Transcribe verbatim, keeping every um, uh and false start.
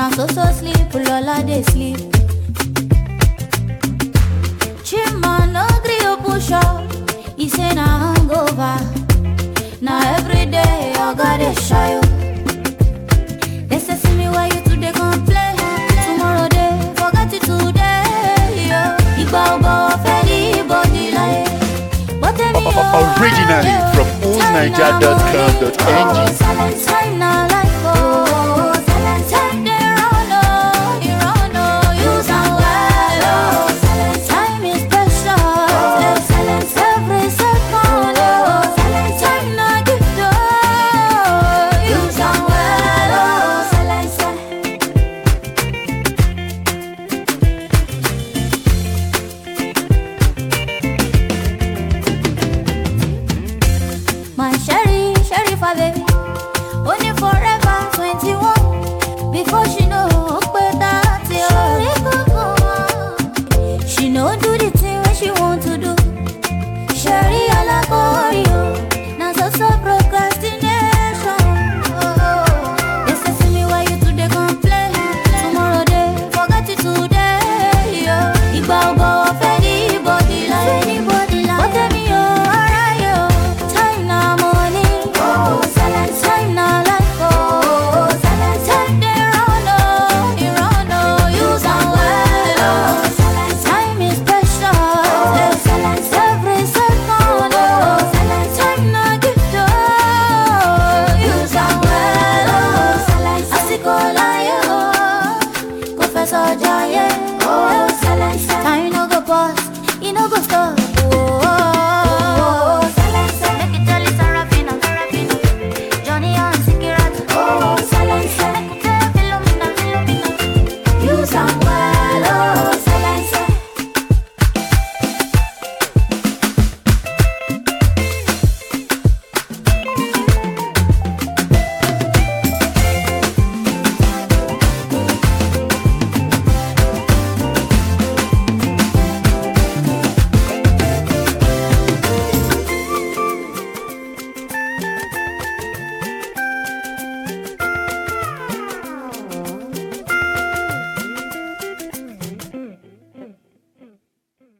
Now so so sleep, Lola they sleep. Chima no gree up push up. He say na hangover. Now every day I gotta shy you. They say see me why you today complain. Tomorrow day forget it today. Yo, Igba obo feli body like. But tell me Originally from old niger dot com dot n g.